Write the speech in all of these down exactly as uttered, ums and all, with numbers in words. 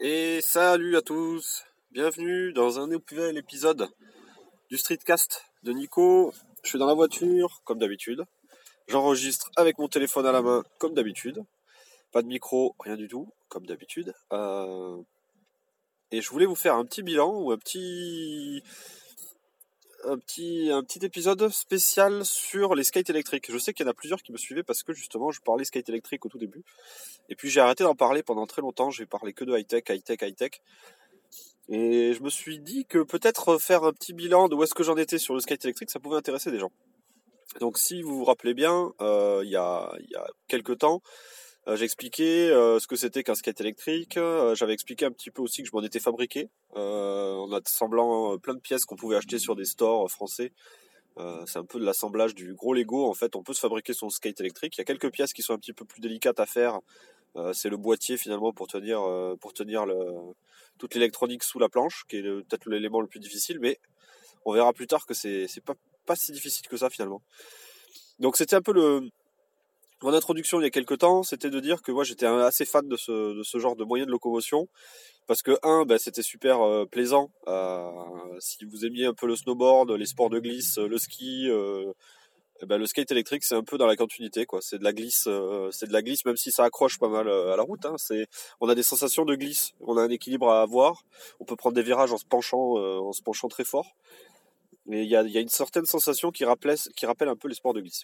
Et salut à tous, bienvenue dans un nouvel épisode du Streetcast de Nico. Je suis dans la voiture, comme d'habitude. J'enregistre avec mon téléphone à la main, comme d'habitude. Pas de micro, rien du tout, comme d'habitude. Euh... Et je voulais vous faire un petit bilan ou un petit... Un petit, un petit épisode spécial sur les skates électriques. Je sais qu'il y en a plusieurs qui me suivaient parce que justement je parlais skate électrique au tout début. Et puis j'ai arrêté d'en parler pendant très longtemps, j'ai parlé que de high-tech, high-tech, high-tech. Et je me suis dit que peut-être faire un petit bilan de où est-ce que j'en étais sur le skate électrique, ça pouvait intéresser des gens. Donc si vous vous rappelez bien, euh, il y a, il y a quelques temps, euh, j'ai expliqué euh, ce que c'était qu'un skate électrique. Euh, j'avais expliqué un petit peu aussi que je m'en étais fabriqué, euh, en assemblant plein de pièces qu'on pouvait acheter sur des stores français. Euh, c'est un peu de l'assemblage du gros Lego. En fait, on peut se fabriquer son skate électrique. Il y a quelques pièces qui sont un petit peu plus délicates à faire. Euh, c'est le boîtier finalement pour tenir, euh, pour tenir le, toute l'électronique sous la planche, qui est le, peut-être l'élément le plus difficile, mais on verra plus tard que c'est, c'est pas, pas si difficile que ça finalement. Donc c'était un peu le, mon introduction il y a quelques temps, c'était de dire que moi j'étais assez fan de ce, de ce genre de moyen de locomotion, parce que un, ben, c'était super euh, plaisant. Euh, si vous aimiez un peu le snowboard, les sports de glisse, le ski, euh, eh ben, le skate électrique c'est un peu dans la continuité, quoi. C'est de la glisse, euh, c'est de la glisse, même si ça accroche pas mal euh, à la route. Hein. C'est, on a des sensations de glisse, on a un équilibre à avoir. On peut prendre des virages en se penchant, euh, en se penchant très fort. Mais il y a, y a une certaine sensation qui rappelle, qui rappelle un peu les sports de glisse.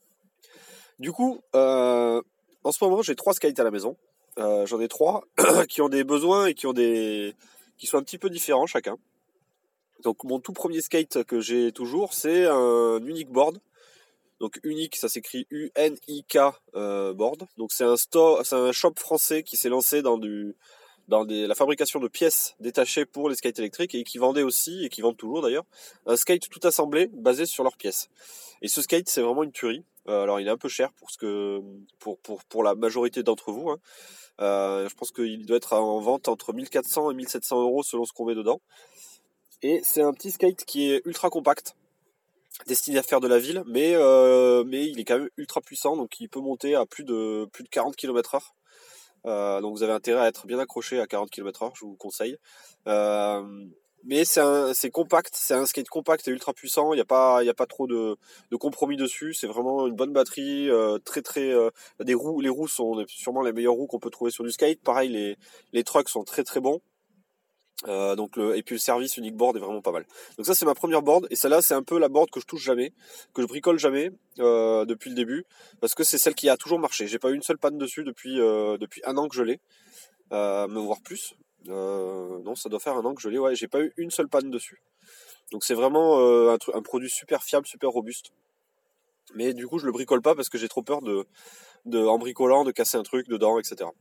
Du coup, euh, en ce moment, j'ai trois skates à la maison. Euh, j'en ai trois qui ont des besoins et qui ont des, qui sont un petit peu différents chacun. Donc mon tout premier skate que j'ai toujours, c'est un unique board. Donc unique, ça s'écrit U N I K euh, board. Donc c'est un store, c'est un shop français qui s'est lancé dans du, dans des, la fabrication de pièces détachées pour les skates électriques et qui vendait aussi, et qui vendent toujours d'ailleurs, un skate tout assemblé basé sur leurs pièces. Et ce skate, c'est vraiment une tuerie. Euh, alors il est un peu cher pour ce que, pour pour pour la majorité d'entre vous. Hein. Euh, je pense qu'il doit être en vente entre mille quatre cents et mille sept cents euros selon ce qu'on met dedans. Et c'est un petit skate qui est ultra compact, destiné à faire de la ville, mais euh, mais il est quand même ultra puissant, donc il peut monter à plus de plus de quarante kilomètres heure. Euh, donc vous avez intérêt à être bien accroché à quarante kilomètres heure, je vous conseille. Euh, mais c'est un, c'est compact, c'est un skate compact et ultra puissant. Il n'y a pas, il y a pas trop de, de compromis dessus. C'est vraiment une bonne batterie, euh, très très. Euh, des roues, les roues sont sûrement les meilleures roues qu'on peut trouver sur du skate. Pareil, les les trucks sont très très bons. Euh, donc le, et puis le service unique board est vraiment pas mal. Donc ça c'est ma première board, et celle-là c'est un peu la board que je touche jamais, que je bricole jamais euh, depuis le début, parce que c'est celle qui a toujours marché. J'ai pas eu une seule panne dessus depuis euh, depuis un an que je l'ai, euh, me voir plus. Euh, non, ça doit faire un an que je l'ai. Ouais, j'ai pas eu une seule panne dessus. Donc c'est vraiment euh, un, tru- un produit super fiable, super robuste. Mais du coup je le bricole pas parce que j'ai trop peur de, de en bricolant de casser un truc dedans, et cetera.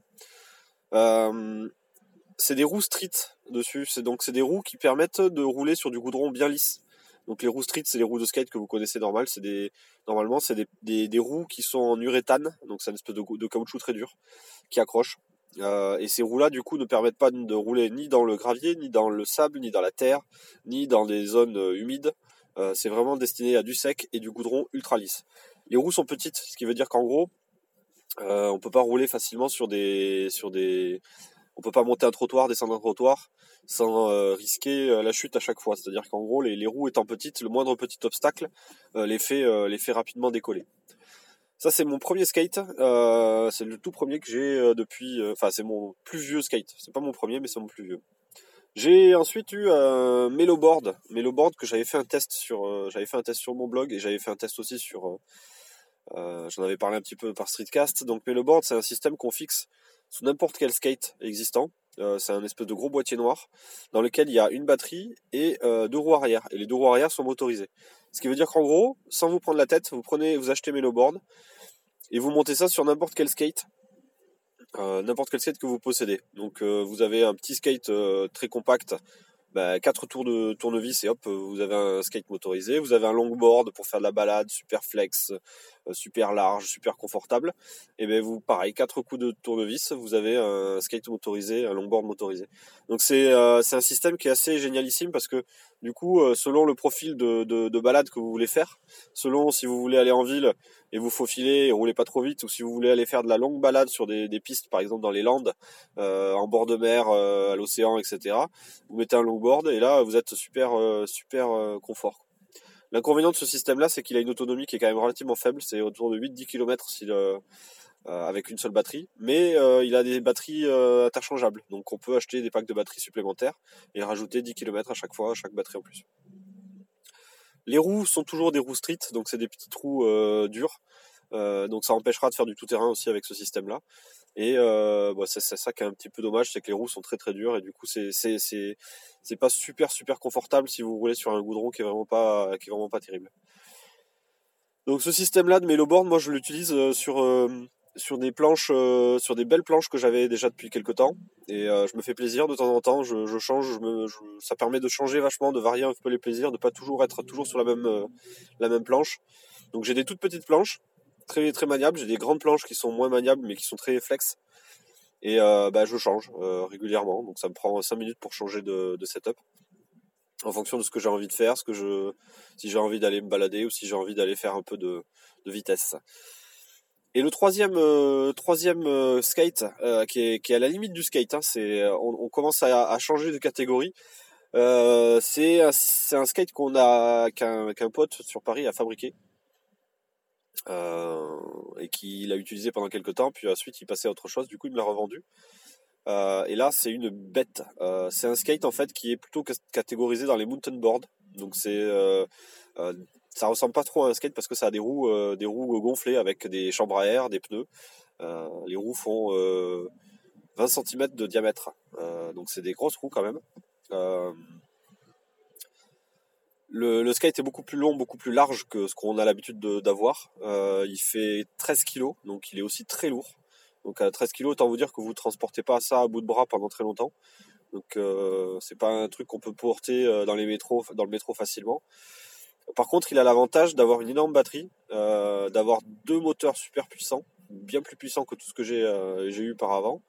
Euh, c'est des roues street dessus, c'est donc c'est des roues qui permettent de rouler sur du goudron bien lisse. Donc les roues street, c'est les roues de skate que vous connaissez normal, c'est des normalement c'est des, des, des roues qui sont en uréthane, donc c'est une espèce de, de caoutchouc très dur qui accroche. Euh, et ces roues-là du coup ne permettent pas de rouler ni dans le gravier, ni dans le sable, ni dans la terre, ni dans des zones euh, humides. Euh, c'est vraiment destiné à du sec et du goudron ultra lisse. Les roues sont petites, ce qui veut dire qu'en gros, euh, on peut pas rouler facilement sur des sur des on peut pas monter un trottoir, descendre un trottoir sans euh, risquer euh, la chute à chaque fois. C'est-à-dire qu'en gros, les, les roues étant petites, le moindre petit obstacle euh, les, fait, euh, les fait rapidement décoller. Ça, c'est mon premier skate. Euh, c'est le tout premier que j'ai euh, depuis... Enfin, euh, c'est mon plus vieux skate. C'est pas mon premier, mais c'est mon plus vieux. J'ai ensuite eu un Meloboard. Meloboard que j'avais fait un test sur... Euh, j'avais fait un test sur mon blog, et j'avais fait un test aussi sur... Euh, euh, j'en avais parlé un petit peu par Streetcast. Donc Meloboard, c'est un système qu'on fixe sous n'importe quel skate existant. Euh, c'est un espèce de gros boîtier noir dans lequel il y a une batterie et euh, deux roues arrière. Et les deux roues arrière sont motorisées. Ce qui veut dire qu'en gros, sans vous prendre la tête, vous prenez, vous achetez Meloboard et vous montez ça sur n'importe quel skate, euh, n'importe quel skate que vous possédez. Donc euh, vous avez un petit skate euh, très compact, bah, quatre tours de tournevis et hop, vous avez un skate motorisé. Vous avez un longboard pour faire de la balade, super flex, euh, super large, super confortable. Et ben vous, pareil, quatre coups de tournevis, vous avez un skate motorisé, un longboard motorisé. Donc c'est euh, c'est un système qui est assez génialissime parce que du coup, euh, selon le profil de, de, de balade que vous voulez faire, selon si vous voulez aller en ville et vous faufiler et rouler pas trop vite, ou si vous voulez aller faire de la longue balade sur des, des pistes, par exemple dans les Landes, euh, en bord de mer, euh, à l'océan, et cetera. Vous mettez un longboard et là vous êtes super euh, super euh, confort. L'inconvénient de ce système-là, c'est qu'il a une autonomie qui est quand même relativement faible, c'est autour de huit à dix kilomètres si le, euh, avec une seule batterie, mais euh, il a des batteries euh, interchangeables, donc on peut acheter des packs de batteries supplémentaires et rajouter dix kilomètres à chaque fois, à chaque batterie en plus. Les roues sont toujours des roues street, donc c'est des petites roues euh, dures, euh, donc ça empêchera de faire du tout-terrain aussi avec ce système-là. Et euh, bah, c'est, c'est ça qui est un petit peu dommage, c'est que les roues sont très très dures et du coup c'est c'est c'est c'est pas super super confortable si vous roulez sur un goudron qui est vraiment pas qui est vraiment pas terrible. Donc ce système-là de Meloboard, moi je l'utilise euh, sur euh, sur des planches, euh, sur des belles planches que j'avais déjà depuis quelques temps, et euh, je me fais plaisir de temps en temps. Je, je change, je me, je, ça permet de changer vachement, de varier un peu les plaisirs, de pas toujours être toujours sur la même euh, la même planche. Donc j'ai des toutes petites planches, très très maniables. J'ai des grandes planches qui sont moins maniables, mais qui sont très flex. Et euh, bah, je change euh, régulièrement. Donc ça me prend cinq minutes pour changer de, de setup, en fonction de ce que j'ai envie de faire, ce que je, si j'ai envie d'aller me balader ou si j'ai envie d'aller faire un peu de, de vitesse. Et le troisième, euh, troisième euh, skate, euh, qui, est, qui est à la limite du skate, hein, c'est, on, on commence à, à changer de catégorie. Euh, c'est, un, c'est un skate qu'on a, qu'un, qu'un pote sur Paris a fabriqué. Euh, et qu'il a utilisé pendant quelques temps, puis ensuite il passait à autre chose, du coup il me l'a revendu. Euh, et là c'est une bête. Euh, c'est un skate en fait qui est plutôt catégorisé dans les mountain boards. Donc c'est euh, euh, ça ressemble pas trop à un skate parce que ça a des roues, euh, des roues gonflées avec des chambres à air, des pneus. Euh, les roues font euh, vingt centimètres de diamètre. Euh, donc c'est des grosses roues quand même. Euh, le, le skate est beaucoup plus long, beaucoup plus large que ce qu'on a l'habitude de, d'avoir. Euh, il fait treize kilos, donc il est aussi très lourd. Donc à treize kilos, autant vous dire que vous ne transportez pas ça à bout de bras pendant très longtemps. Donc euh, c'est pas un truc qu'on peut porter dans les métros, dans le métro facilement. Par contre, il a l'avantage d'avoir une énorme batterie, euh, d'avoir deux moteurs super puissants, bien plus puissants que tout ce que j'ai, euh, j'ai eu par avant,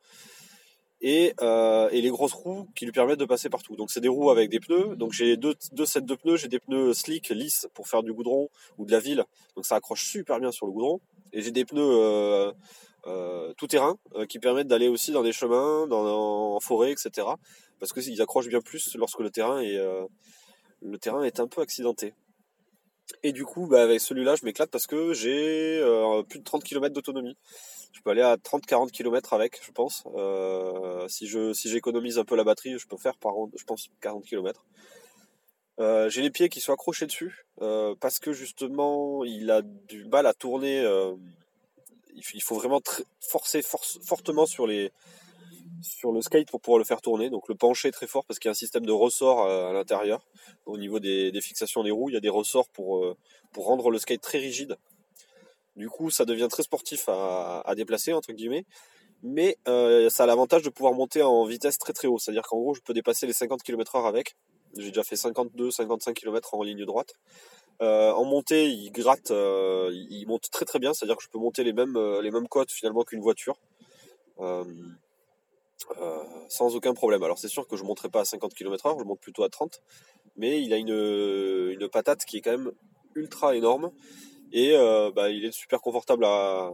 et, euh, et les grosses roues qui lui permettent de passer partout. Donc c'est des roues avec des pneus, donc j'ai deux, deux sets de pneus, j'ai des pneus slick, lisses, pour faire du goudron ou de la ville, donc ça accroche super bien sur le goudron, et j'ai des pneus euh, euh, tout terrain euh, qui permettent d'aller aussi dans des chemins, dans, en forêt, et cetera. Parce qu'ils accrochent bien plus lorsque le terrain est, euh, le terrain est un peu accidenté. Et du coup, bah, avec celui-là, je m'éclate parce que j'ai euh, plus de trente kilomètres d'autonomie. Je peux aller à trente à quarante kilomètres avec, je pense. Euh, si je si j'économise un peu la batterie, je peux faire par an, je pense, quarante kilomètres. Euh, j'ai les pieds qui sont accrochés dessus euh, parce que justement, il a du mal à tourner. Euh, il faut vraiment tr- forcer force, fortement sur les sur le skate pour pouvoir le faire tourner. Donc le pencher très fort parce qu'il y a un système de ressorts à l'intérieur. Au niveau des, des fixations des roues, il y a des ressorts pour, euh, pour rendre le skate très rigide. Du coup, ça devient très sportif à, à déplacer, entre guillemets. Mais euh, ça a l'avantage de pouvoir monter en vitesse très très haut. C'est-à-dire qu'en gros, je peux dépasser les cinquante kilomètres heure avec. J'ai déjà fait cinquante-deux à cinquante-cinq kilomètres en ligne droite. Euh, en montée, il gratte, euh, il monte très très bien. C'est-à-dire que je peux monter les mêmes, les mêmes côtes finalement qu'une voiture. Euh, Euh, sans aucun problème. Alors c'est sûr que je ne monterai pas à cinquante kilomètres heure, je monte plutôt à trente, mais il a une, une patate qui est quand même ultra énorme, et euh, bah, il est super confortable à,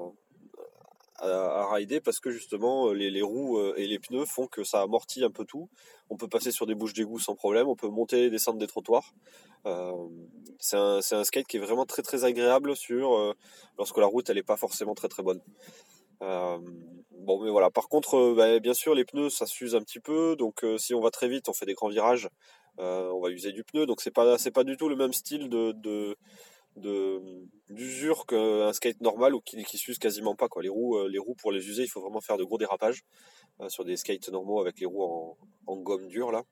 à, à rider parce que justement les, les roues et les pneus font que ça amortit un peu tout. On peut passer sur des bouches d'égout sans problème, on peut monter et descendre des trottoirs. Euh, c'est, un, c'est un skate qui est vraiment très très agréable sur, euh, lorsque la route elle n'est pas forcément très très bonne. Euh, bon, mais voilà. Par contre, euh, bah, bien sûr, les pneus, ça s'use un petit peu. Donc, euh, si on va très vite, on fait des grands virages, euh, on va user du pneu. Donc, c'est pas, c'est pas du tout le même style de, de, de d'usure qu'un skate normal ou qui, qui s'use quasiment pas, quoi. Les roues, euh, les roues pour les user, il faut vraiment faire de gros dérapages euh, sur des skates normaux avec les roues en, en gomme dure là.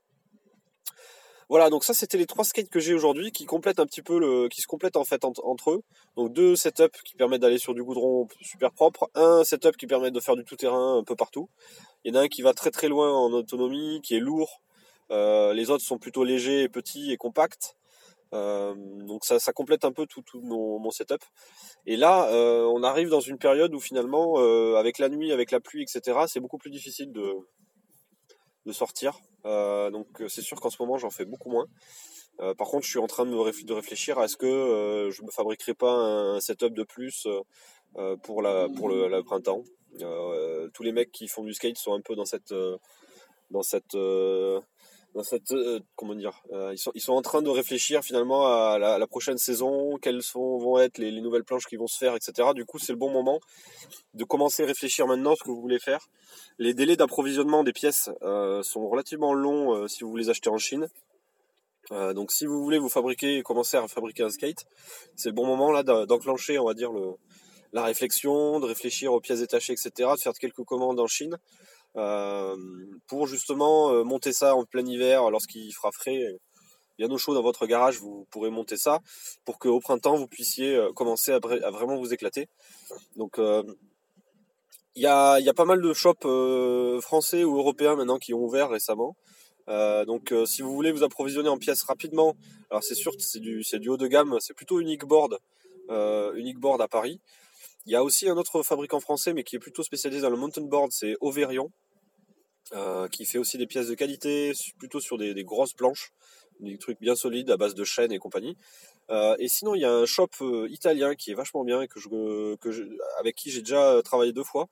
Voilà, donc ça c'était les trois skates que j'ai aujourd'hui qui complètent un petit peu le, qui se complètent en fait entre, entre eux. Donc deux setups qui permettent d'aller sur du goudron super propre, un setup qui permet de faire du tout-terrain un peu partout. Il y en a un qui va très très loin en autonomie, qui est lourd. Euh, les autres sont plutôt légers, petits et compacts. Euh, donc ça, ça complète un peu tout, tout mon, mon setup. Et là, euh, on arrive dans une période où finalement, euh, avec la nuit, avec la pluie, et cetera, c'est beaucoup plus difficile de, de sortir. Euh, donc c'est sûr qu'en ce moment, j'en fais beaucoup moins. Euh, par contre, je suis en train de, me réf- de réfléchir à est-ce que euh, je me fabriquerai pas un setup de plus euh, pour la pour le, le printemps. Euh, tous les mecs qui font du skate sont un peu dans cette euh, dans cette euh, dans cette euh, comment dire euh, ils sont ils sont en train de réfléchir finalement à la, à la prochaine saison, quelles sont vont être les, les nouvelles planches qui vont se faire, et cetera. Du coup, c'est le bon moment de commencer à réfléchir maintenant ce que vous voulez faire. Les délais d'approvisionnement des pièces euh, sont relativement longs euh, si vous les achetez en Chine. Euh, donc si vous voulez vous fabriquer, commencer à fabriquer un skate, c'est le bon moment là d'enclencher, on va dire, le, la réflexion, de réfléchir aux pièces détachées, et cetera, de faire quelques commandes en Chine euh, pour justement euh, monter ça en plein hiver lorsqu'il fera frais, bien au chaud dans votre garage, vous pourrez monter ça pour qu'au printemps vous puissiez euh, commencer à, à vraiment vous éclater. Donc euh, il y a, y a pas mal de shops euh, français ou européens maintenant qui ont ouvert récemment. Euh, donc euh, si vous voulez vous approvisionner en pièces rapidement, alors c'est sûr que c'est du, c'est du haut de gamme, c'est plutôt Unique Board, euh, Unique Board à Paris. Il y a aussi un autre fabricant français mais qui est plutôt spécialisé dans le mountain board, c'est Overion, euh, qui fait aussi des pièces de qualité, plutôt sur des, des grosses planches, des trucs bien solides à base de chêne et compagnie. Euh, et sinon il y a un shop euh, italien qui est vachement bien et que je, que je, avec qui j'ai déjà travaillé deux fois,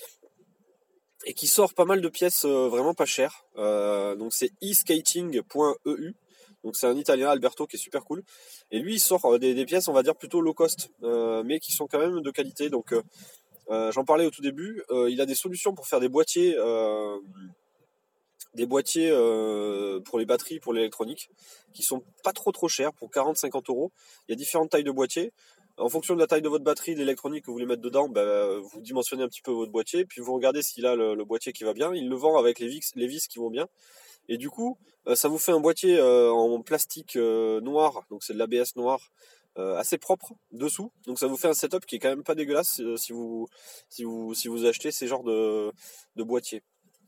et qui sort pas mal de pièces euh, vraiment pas chères. Euh, donc c'est e skating point e u. Donc c'est un Italien, Alberto, qui est super cool. Et lui, il sort euh, des, des pièces, on va dire, plutôt low cost, euh, mais qui sont quand même de qualité. Donc euh, euh, j'en parlais au tout début. Euh, il a des solutions pour faire des boîtiers, euh, des boîtiers euh, pour les batteries, pour l'électronique, qui sont pas trop trop chers, pour quarante à cinquante euros. Il y a différentes tailles de boîtiers. En fonction de la taille de votre batterie, de l'électronique que vous voulez mettre dedans, bah, vous dimensionnez un petit peu votre boîtier, puis vous regardez s'il a le, le boîtier qui va bien. Il le vend avec les vis, les vis qui vont bien. Et du coup, euh, ça vous fait un boîtier euh, en plastique euh, noir, donc c'est de l'A B S noir, euh, assez propre dessous. Donc ça vous fait un setup qui est quand même pas dégueulasse euh, si vous si vous si vous achetez ces genres de de boîtiers.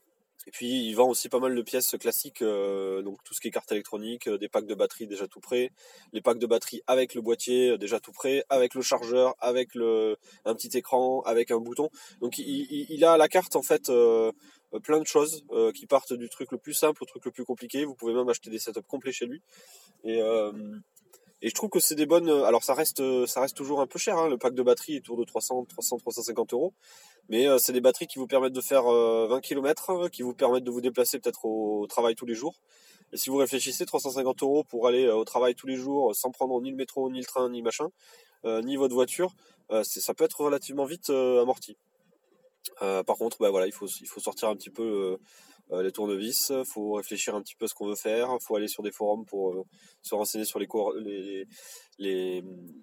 Et puis il vend aussi pas mal de pièces classiques, euh, donc tout ce qui est carte électronique, euh, des packs de batterie déjà tout prêts, les packs de batterie avec le boîtier euh, déjà tout prêt, avec le chargeur, avec le un petit écran, avec un bouton. Donc il, il, il a à la carte en fait euh, plein de choses euh, qui partent du truc le plus simple au truc le plus compliqué. Vous pouvez même acheter des setups complets chez lui. Et euh, et je trouve que c'est des bonnes. Alors ça reste, ça reste toujours un peu cher. Hein, le pack de batterie est autour de trois cents, trois cents, trois cent cinquante euros. Mais euh, c'est des batteries qui vous permettent de faire euh, vingt kilomètres, qui vous permettent de vous déplacer peut-être au, au travail tous les jours. Et si vous réfléchissez, trois cent cinquante euros pour aller euh, au travail tous les jours sans prendre ni le métro, ni le train, ni machin, euh, ni votre voiture, euh, c'est, ça peut être relativement vite euh, amorti. Euh, par contre, bah voilà, il faut, il faut sortir un petit peu euh, euh, les tournevis, il faut réfléchir un petit peu à ce qu'on veut faire, il faut aller sur des forums pour euh, se renseigner sur les, cours, les, les,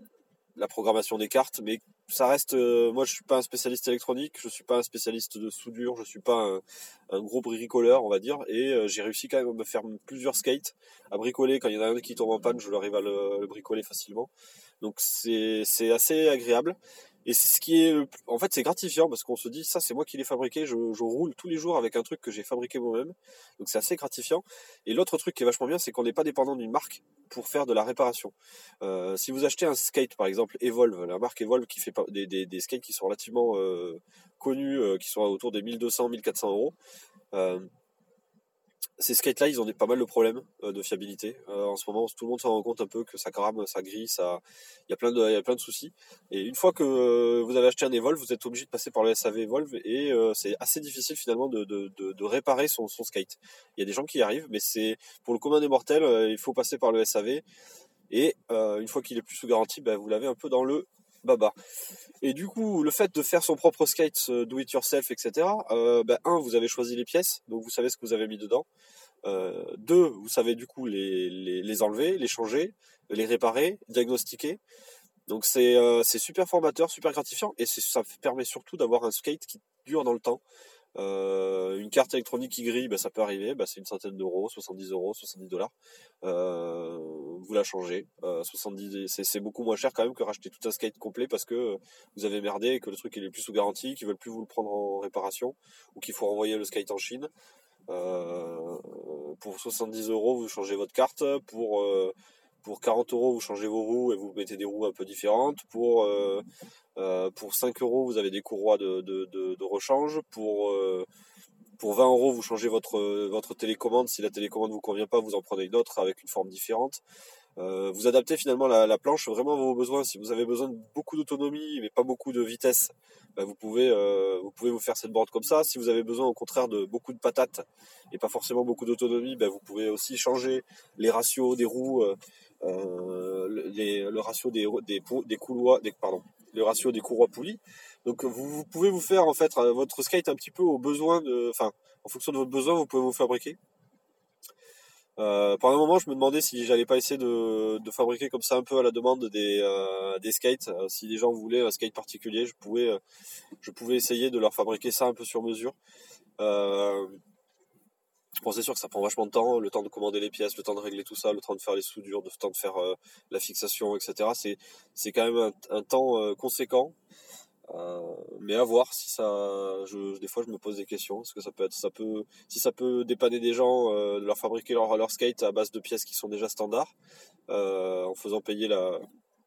la programmation des cartes, mais ça reste, euh, moi je suis pas un spécialiste électronique, je suis pas un spécialiste de soudure, je suis pas un, un gros bricoleur on va dire, et euh, j'ai réussi quand même à me faire plusieurs skates, à bricoler, quand il y en a un qui tombe en panne, je arrive à le, le bricoler facilement, donc c'est, c'est assez agréable. Et c'est ce qui est, en fait, c'est gratifiant parce qu'on se dit, ça, c'est moi qui l'ai fabriqué, je, je roule tous les jours avec un truc que j'ai fabriqué moi-même. Donc c'est assez gratifiant. Et l'autre truc qui est vachement bien, c'est qu'on n'est pas dépendant d'une marque pour faire de la réparation. Euh, si vous achetez un skate, par exemple, Evolve, la marque Evolve qui fait pas, des, des, des skates qui sont relativement euh, connus, euh, qui sont autour des mille deux cents, mille quatre cents euros, euh, ces skates-là, ils ont des, pas mal de problèmes euh, de fiabilité. Euh, en ce moment, tout le monde se rend compte un peu que ça crame, ça grille, ça, il y a plein de, il y a plein de soucis. Et une fois que euh, vous avez acheté un Evolve, vous êtes obligé de passer par le S A V Evolve et euh, c'est assez difficile finalement de, de, de, de réparer son, son skate. Il y a des gens qui y arrivent, mais c'est pour le commun des mortels, euh, il faut passer par le S A V. Et euh, une fois qu'il est plus sous garantie, ben, vous l'avez un peu dans le baba. Et du coup, le fait de faire son propre skate, do it yourself, et cetera. Euh, ben, un, vous avez choisi les pièces, donc vous savez ce que vous avez mis dedans. Euh, deux, vous savez du coup les, les, les enlever, les changer, les réparer, diagnostiquer. Donc c'est euh, c'est super formateur, super gratifiant, et c'est, ça permet surtout d'avoir un skate qui dure dans le temps. Euh, une carte électronique qui grille, bah, ça peut arriver, bah, c'est une centaine d'euros, soixante-dix euros, soixante-dix dollars. Euh, vous la changez. Euh, soixante-dix, c'est, c'est beaucoup moins cher quand même que racheter tout un skate complet parce que vous avez merdé et que le truc il est plus sous garantie, qu'ils veulent plus vous le prendre en réparation ou qu'il faut renvoyer le skate en Chine. Euh, pour soixante-dix euros, vous changez votre carte. Pour, euh, Pour quarante euros, vous changez vos roues et vous mettez des roues un peu différentes. Pour, euh, euh, pour cinq euros, vous avez des courroies de, de, de, de rechange. Pour, euh, pour vingt euros, vous changez votre, votre télécommande. Si la télécommande ne vous convient pas, vous en prenez une autre avec une forme différente. Euh, vous adaptez finalement la, la planche vraiment à vos besoins. Si vous avez besoin de beaucoup d'autonomie mais pas beaucoup de vitesse, bah vous pouvez euh, vous pouvez vous faire cette board comme ça. Si vous avez besoin au contraire de beaucoup de patates et pas forcément beaucoup d'autonomie, bah vous pouvez aussi changer les ratios des roues, euh, euh, les, le ratio des des, des couloirs, des, pardon, le ratio des courroies poulies. Donc vous, vous pouvez vous faire en fait votre skate un petit peu aux besoins de, enfin en fonction de votre besoin, vous pouvez vous fabriquer. Euh, pendant un moment, je me demandais si j'allais pas essayer de, de fabriquer comme ça un peu à la demande des, euh, des skates. Euh, si les gens voulaient un skate particulier, je pouvais, euh, je pouvais essayer de leur fabriquer ça un peu sur mesure. Euh, bon, c'est sûr que ça prend vachement de temps, le temps de commander les pièces, le temps de régler tout ça, le temps de faire les soudures, le temps de faire euh, la fixation, et cetera. C'est, c'est quand même un, un temps euh, conséquent. Euh, mais à voir si ça, je, des fois je me pose des questions, parce que ça peut être, ça peut, si ça peut dépanner des gens, euh, de leur fabriquer leur, leur skate à base de pièces qui sont déjà standards, euh, en faisant payer la,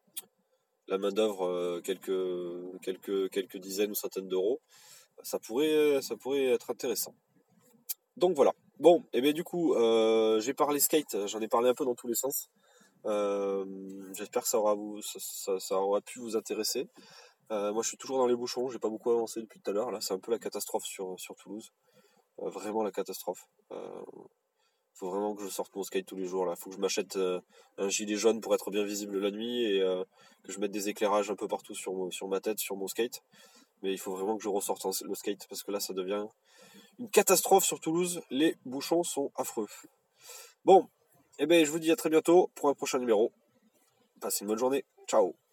la main d'œuvre euh, quelques, quelques, quelques dizaines ou centaines d'euros, ça pourrait, ça pourrait être intéressant. Donc voilà. Bon, et bien du coup, euh, j'ai parlé skate, j'en ai parlé un peu dans tous les sens. Euh, j'espère que ça aura, vous, ça, ça, ça aura pu vous intéresser. Euh, moi je suis toujours dans les bouchons, j'ai pas beaucoup avancé depuis tout à l'heure, là c'est un peu la catastrophe sur, sur Toulouse, euh, vraiment la catastrophe. Euh, faut vraiment que je sorte mon skate tous les jours là, faut que je m'achète euh, un gilet jaune pour être bien visible la nuit et euh, que je mette des éclairages un peu partout sur, mon, sur ma tête, sur mon skate, mais il faut vraiment que je ressorte le skate parce que là ça devient une catastrophe sur Toulouse, les bouchons sont affreux. Bon, et eh ben je vous dis à très bientôt pour un prochain numéro, passez une bonne journée, ciao.